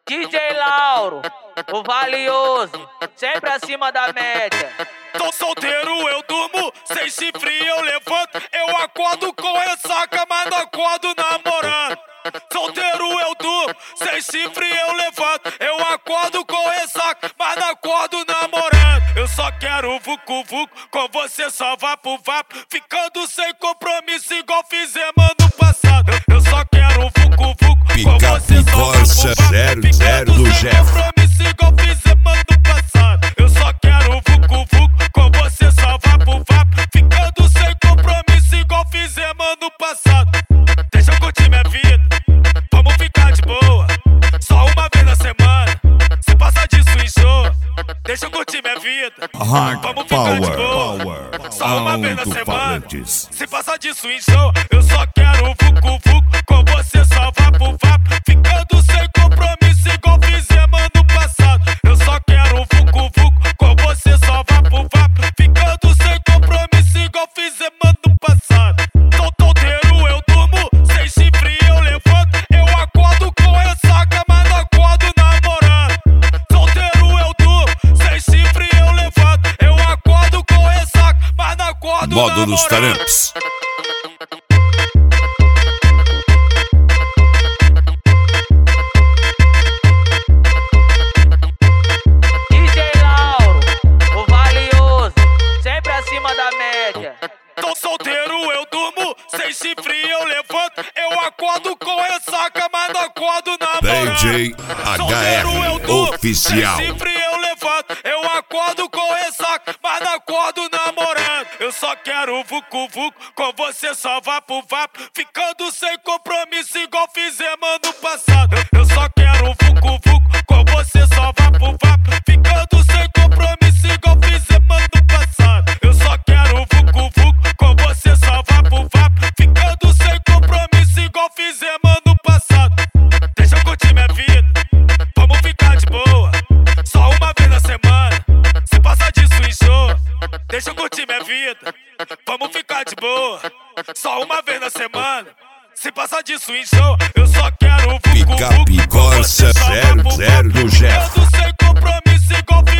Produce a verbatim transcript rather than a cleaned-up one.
D J Lauro, o valioso, sempre acima da média. Tô solteiro, eu durmo, sem chifre eu levanto. Eu acordo com ressaca, mas não acordo namorando. Solteiro eu durmo, sem chifre eu levanto. Eu acordo com ressaca, mas não acordo namorando. Eu só quero vucu vucu, com você só vapo vapo. Ficando sem compromisso igual fizemos ano passado. Eu só quero vucu vucu, com você só vapo vapo. zero zero do Jeff. Compromisso igual fizemos ano passado. Eu só quero vucu vucu, com você só vapo vapo. Ficando sem compromisso igual fizemos ano passado. Deixa eu curtir minha vida, vamos ficar de boa. Só uma vez na semana, se passar disso enjoa. Deixa eu curtir minha vida, Hard vamos ficar power, de boa. power, Só uma vez na semana, alto-falantes. se passar disso enjoa. Eu só quero vucu vucu, com você só vapo vapo. Ficando sem compromisso igual fizemos ano passado. Eu só quero vucu vucu, com você só vapo vapo. Ficando sem compromisso igual fizemos ano passado. Tô solteiro, eu durmo, sem chifre eu levanto. Eu acordo com ressaca, mas não acordo namorando. Solteiro eu durmo, sem chifre eu levanto. Eu acordo com ressaca, mas não acordo Modo dos namorando. Taramps. D J Lauro, o valioso, sempre acima da média. Tô solteiro, eu durmo, sem chifre eu levanto. Eu acordo com ressaca, mas não acordo namorando. D J H R Oficial. Sem chifre eu levanto. Eu acordo com ressaca, mas não acordo namorando. Eu só quero vucu vucu, com você só vapo vapo. Ficando sem compromisso igual fizemos ano passado. Eu só quero vucu vucu, com você só vapo vapo. Ficando sem compromisso igual fizemos ano passado. Eu só quero vucu vucu, com você só vapo vapo. Ficando sem compromisso igual fizemos ano passado. Deixa eu curtir minha vida, vamos ficar de boa. Só uma vez na semana, se passar disso enjoa. Deixa eu curtir minha vida, vamos ficar de boa. Só uma vez na semana, se passar disso enjoa. Eu só quero vucu vucu, Picape com você Corsa só vapo vapo. zero zero do Jeff. Ficando sem compromisso igual fizemos